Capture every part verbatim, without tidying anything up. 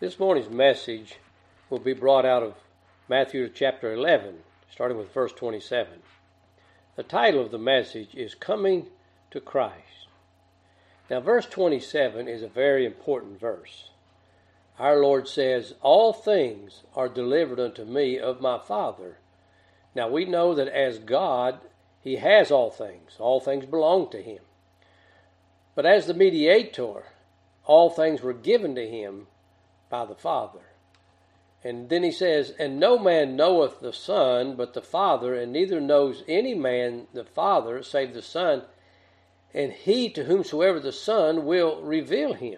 This morning's message will be brought out of Matthew chapter eleven, starting with verse twenty-seven. The title of the message is Coming to Christ. Now, verse twenty-seven is a very important verse. Our Lord says, "All things are delivered unto me of my Father." Now, we know that as God, He has all things. All things belong to Him. But as the mediator, all things were given to Him by the Father. And then He says, "And no man knoweth the Son but the Father, and neither knows any man the Father save the Son, and He to whomsoever the Son will reveal Him."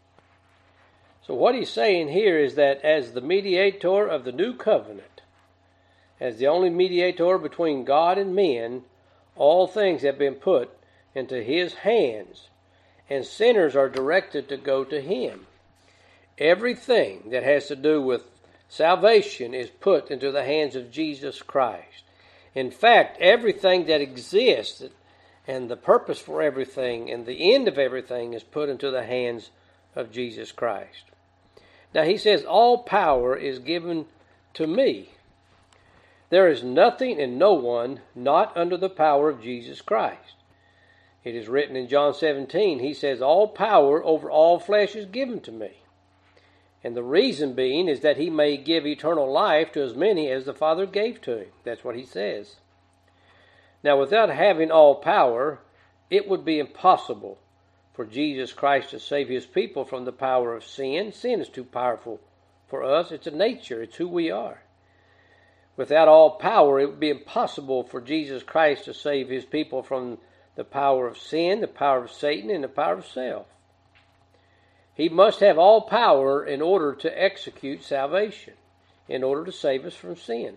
So what He's saying here is that as the mediator of the new covenant, as the only mediator between God and men, all things have been put into His hands, and sinners are directed to go to Him. Everything that has to do with salvation is put into the hands of Jesus Christ. In fact, everything that exists and the purpose for everything and the end of everything is put into the hands of Jesus Christ. Now He says, "All power is given to me." There is nothing and no one not under the power of Jesus Christ. It is written in John seventeen, He says, "All power over all flesh is given to me." And the reason being is that He may give eternal life to as many as the Father gave to Him. That's what He says. Now, without having all power, it would be impossible for Jesus Christ to save His people from the power of sin. Sin is too powerful for us. It's a nature. It's who we are. Without all power, it would be impossible for Jesus Christ to save His people from the power of sin, the power of Satan, and the power of self. He must have all power in order to execute salvation, in order to save us from sin.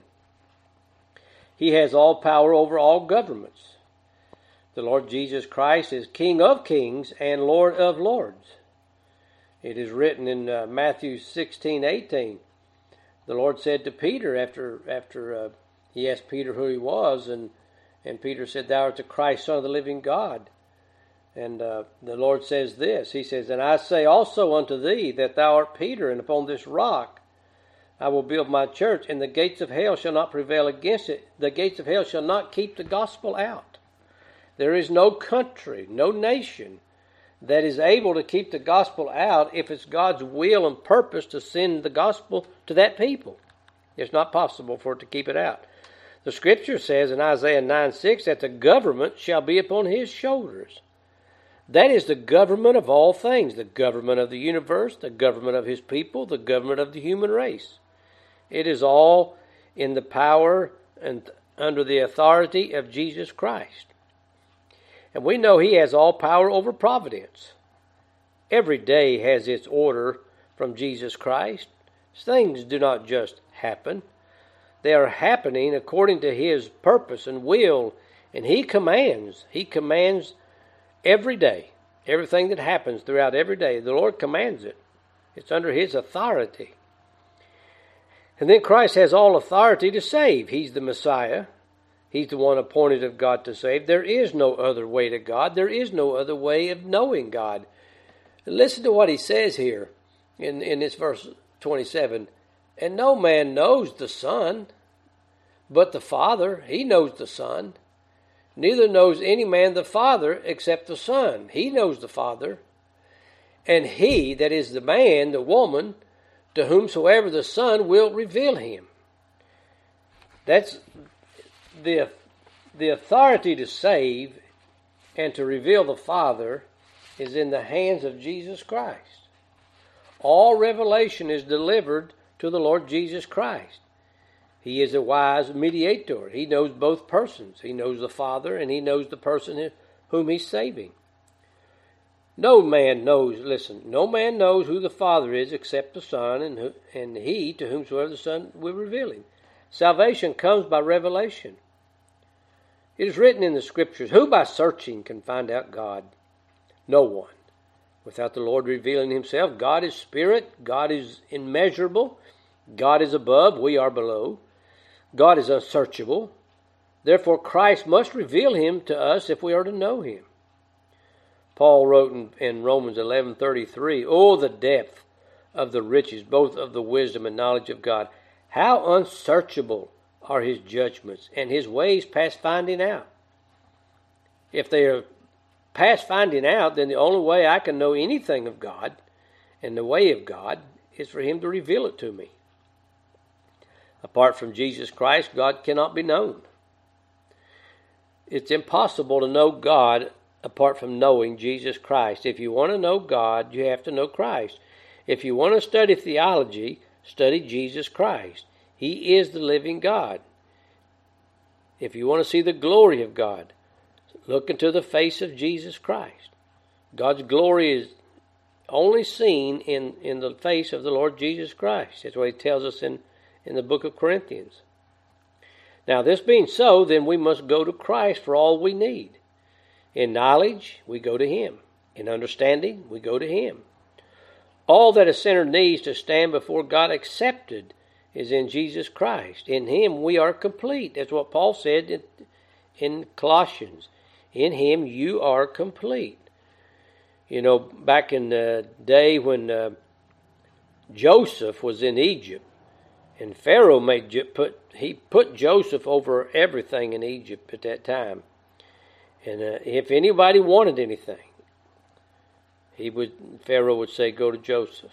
He has all power over all governments. The Lord Jesus Christ is King of kings and Lord of lords. It is written in uh, Matthew sixteen eighteen. The Lord said to Peter after after uh, He asked Peter who he was, and, and Peter said, "Thou art the Christ, Son of the living God." And uh, the Lord says this, He says, "And I say also unto thee that thou art Peter, and upon this rock I will build my church, and the gates of hell shall not prevail against it. The gates of hell shall not keep the gospel out." There is no country, no nation that is able to keep the gospel out if it's God's will and purpose to send the gospel to that people. It's not possible for it to keep it out. The Scripture says in Isaiah nine six that the government shall be upon His shoulders. That is the government of all things, the government of the universe, the government of His people, the government of the human race. It is all in the power and under the authority of Jesus Christ. And we know He has all power over providence. Every day has its order from Jesus Christ. Things do not just happen. They are happening according to His purpose and will, and He commands. He commands every day, everything that happens throughout every day, the Lord commands it. It's under His authority. And then Christ has all authority to save. He's the Messiah. He's the one appointed of God to save. There is no other way to God. There is no other way of knowing God. Listen to what He says here in, in this verse twenty-seven. "And no man knows the Son, but the Father." He knows the Son. "Neither knows any man the Father except the Son." He knows the Father. "And he," that is the man, the woman, "to whomsoever the Son will reveal Him." That's the, the authority to save and to reveal the Father is in the hands of Jesus Christ. All revelation is delivered to the Lord Jesus Christ. He is a wise mediator. He knows both persons. He knows the Father and He knows the person whom He's saving. No man knows, listen, no man knows who the Father is except the Son, and, who, and He to whomsoever the Son will reveal Him. Salvation comes by revelation. It is written in the Scriptures, "Who by searching can find out God? No one. Without the Lord revealing Himself, God is spirit, God is immeasurable, God is above, we are below. God is unsearchable. Therefore, Christ must reveal Him to us if we are to know Him." Paul wrote in, in Romans eleven thirty-three, "Oh, the depth of the riches, both of the wisdom and knowledge of God. How unsearchable are his judgments, and his ways past finding out. If they are past finding out, then the only way I can know anything of God and the way of God is for him to reveal it to me. Apart from Jesus Christ, God cannot be known. It's impossible to know God apart from knowing Jesus Christ. If you want to know God, you have to know Christ. If you want to study theology, study Jesus Christ. He is the living God. If you want to see the glory of God, look into the face of Jesus Christ. God's glory is only seen in, in the face of the Lord Jesus Christ. That's what he tells us in, in the book of Corinthians. Now, this being so, then we must go to Christ for all we need. In knowledge, we go to him. In understanding, we go to him. All that a sinner needs to stand before God accepted is in Jesus Christ. In him we are complete. That's what Paul said in, in Colossians. In him you are complete. You know, back in the day when uh, Joseph was in Egypt, and Pharaoh made put he put Joseph over everything in Egypt at that time. And uh, if anybody wanted anything, he would Pharaoh would say, "Go to Joseph."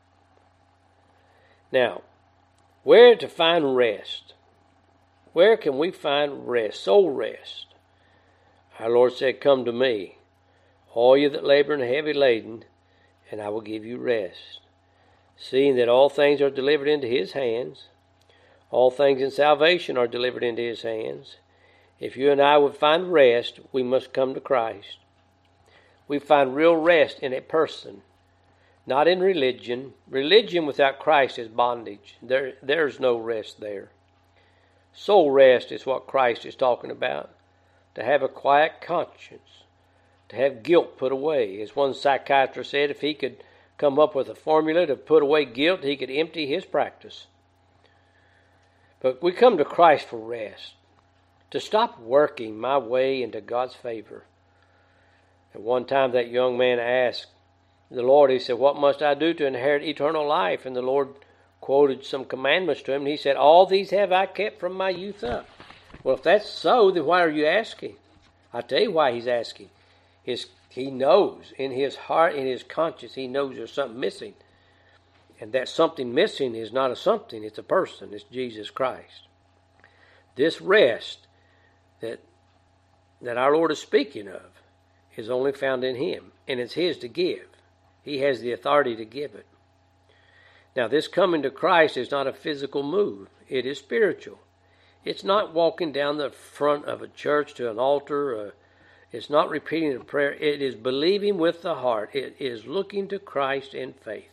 Now, where to find rest? Where can we find rest, soul rest? Our Lord said, "Come to me, all you that labor and are heavy laden, and I will give you rest." Seeing that all things are delivered into his hands, all things in salvation are delivered into his hands. If you and I would find rest, we must come to Christ. We find real rest in a person, not in religion. Religion without Christ is bondage. There, there's no rest there. Soul rest is what Christ is talking about. To have a quiet conscience, to have guilt put away. As one psychiatrist said, if he could come up with a formula to put away guilt, he could empty his practice. But we come to Christ for rest, to stop working my way into God's favor. At one time that young man asked the Lord, he said, "What must I do to inherit eternal life?" And the Lord quoted some commandments to him, and he said, "All these have I kept from my youth up." Well, if that's so, then why are you asking? I'll tell you why he's asking. His, he knows in his heart, in his conscience, he knows there's something missing. And that something missing is not a something, it's a person. It's Jesus Christ. This rest that, that our Lord is speaking of is only found in him. And it's his to give. He has the authority to give it. Now, this coming to Christ is not a physical move. It is spiritual. It's not walking down the front of a church to an altar. Uh, it's not repeating a prayer. It is believing with the heart. It is looking to Christ in faith.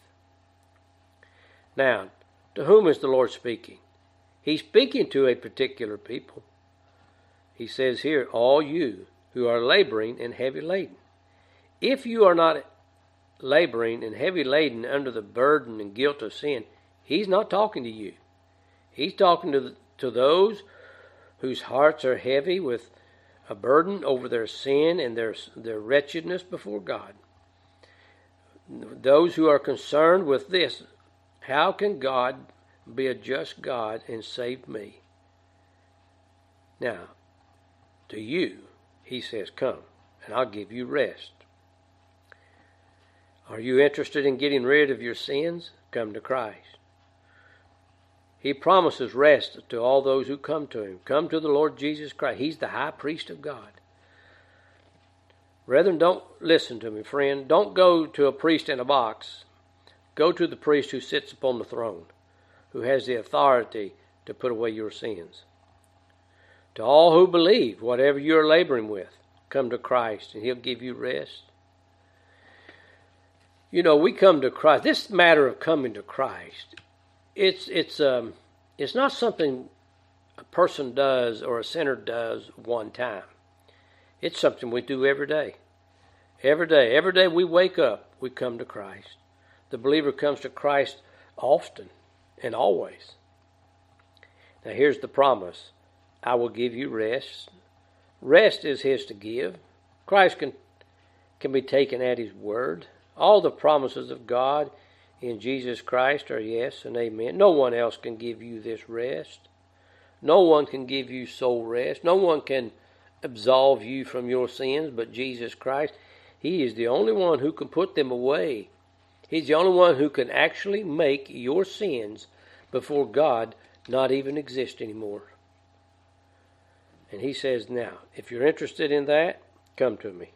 Now, to whom is the Lord speaking? He's speaking to a particular people. He says here, all you who are laboring and heavy laden. If you are not laboring and heavy laden under the burden and guilt of sin, he's not talking to you. He's talking to the to those whose hearts are heavy with a burden over their sin and their, their wretchedness before God. Those who are concerned with this, how can God be a just God and save me? Now, to you, he says, "Come, and I'll give you rest." Are you interested in getting rid of your sins? Come to Christ. He promises rest to all those who come to him. Come to the Lord Jesus Christ. He's the high priest of God. Brethren, don't listen to me, friend. Don't go to a priest in a box. Go to the priest who sits upon the throne, who has the authority to put away your sins. To all who believe, whatever you're laboring with, come to Christ and he'll give you rest. You know, we come to Christ. This matter of coming to Christ, It's it's um it's not something a person does or a sinner does one time. It's something we do every day. Every day. Every day we wake up, we come to Christ. The believer comes to Christ often and always. Now here's the promise. I will give you rest. Rest is his to give. Christ can, can be taken at his word. All the promises of God in Jesus Christ are yes and amen. No one else can give you this rest. No one can give you soul rest. No one can absolve you from your sins but Jesus Christ. He is the only one who can put them away. He's the only one who can actually make your sins before God not even exist anymore. And he says, now, if you're interested in that, come to me.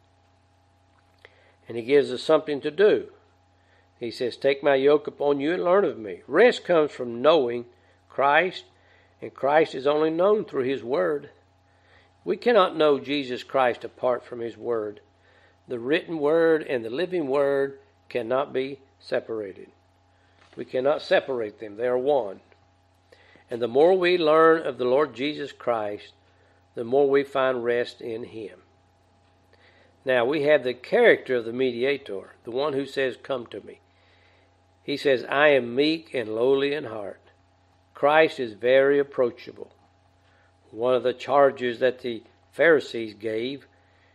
And he gives us something to do. He says, take my yoke upon you and learn of me. Rest comes from knowing Christ, and Christ is only known through his word. We cannot know Jesus Christ apart from his word. The written word and the living word cannot be separated. We cannot separate them. They are one. And the more we learn of the Lord Jesus Christ, the more we find rest in him. Now, we have the character of the mediator, the one who says, come to me. He says, I am meek and lowly in heart. Christ is very approachable. One of the charges that the Pharisees gave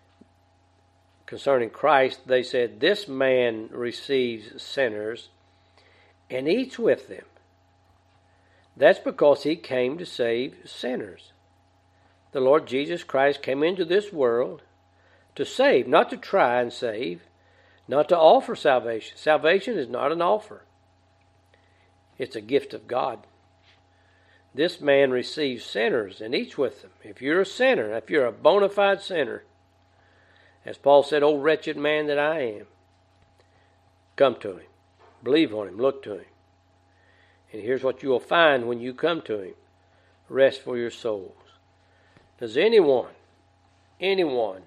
concerning Christ, they said, this man receives sinners and eats with them. That's because he came to save sinners. The Lord Jesus Christ came into this world to save, not to try and save, not to offer salvation. Salvation is not an offer. It's a gift of God. This man receives sinners and eats with them. If you're a sinner, if you're a bona fide sinner, as Paul said, "O wretched man that I am," come to him. Believe on him. Look to him. And here's what you will find when you come to him. Rest for your souls. Does anyone, anyone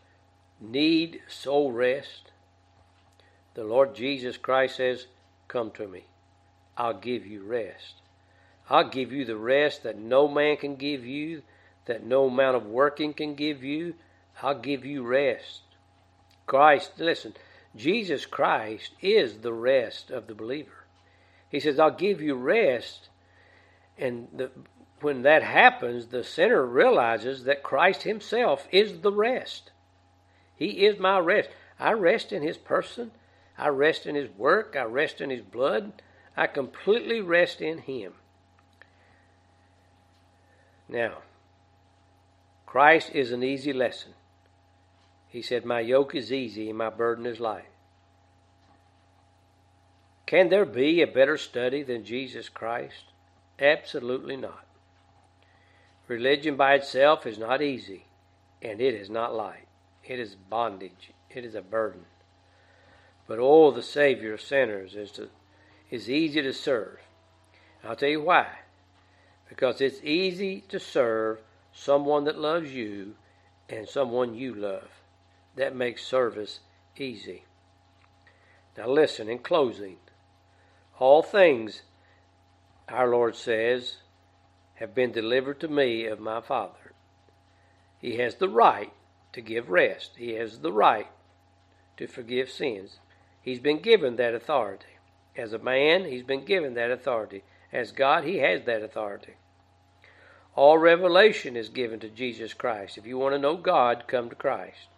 need soul rest? The Lord Jesus Christ says, come to me. I'll give you rest. I'll give you the rest that no man can give you, that no amount of working can give you. I'll give you rest. Christ, listen, Jesus Christ is the rest of the believer. He says, I'll give you rest. And the, when that happens, the sinner realizes that Christ himself is the rest. He is my rest. I rest in his person. I rest in his work. I rest in his blood. I completely rest in him. Now, Christ is an easy lesson. He said, my yoke is easy and my burden is light. Can there be a better study than Jesus Christ? Absolutely not. Religion by itself is not easy, and it is not light. It is bondage. It is a burden. But oh, the Savior of sinners is, to, is easy to serve. I'll tell you why. Because it's easy to serve someone that loves you and someone you love. That makes service easy. Now listen, in closing, all things, our Lord says, have been delivered to me of my Father. He has the right to give rest. He has the right to forgive sins. He's been given that authority. As a man, he's been given that authority. As God, he has that authority. All revelation is given to Jesus Christ. If you want to know God, come to Christ.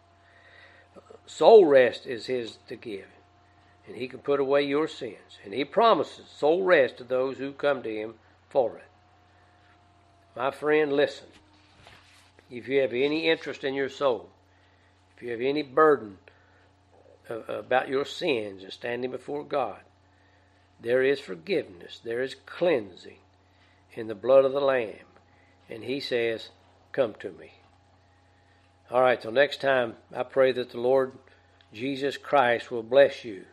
Soul rest is his to give. And he can put away your sins. And he promises soul rest to those who come to him for it. My friend, listen. If you have any interest in your soul, if you have any burden about your sins and standing before God, there is forgiveness. There is cleansing in the blood of the Lamb. And he says, come to me. All right, till next time, I pray that the Lord Jesus Christ will bless you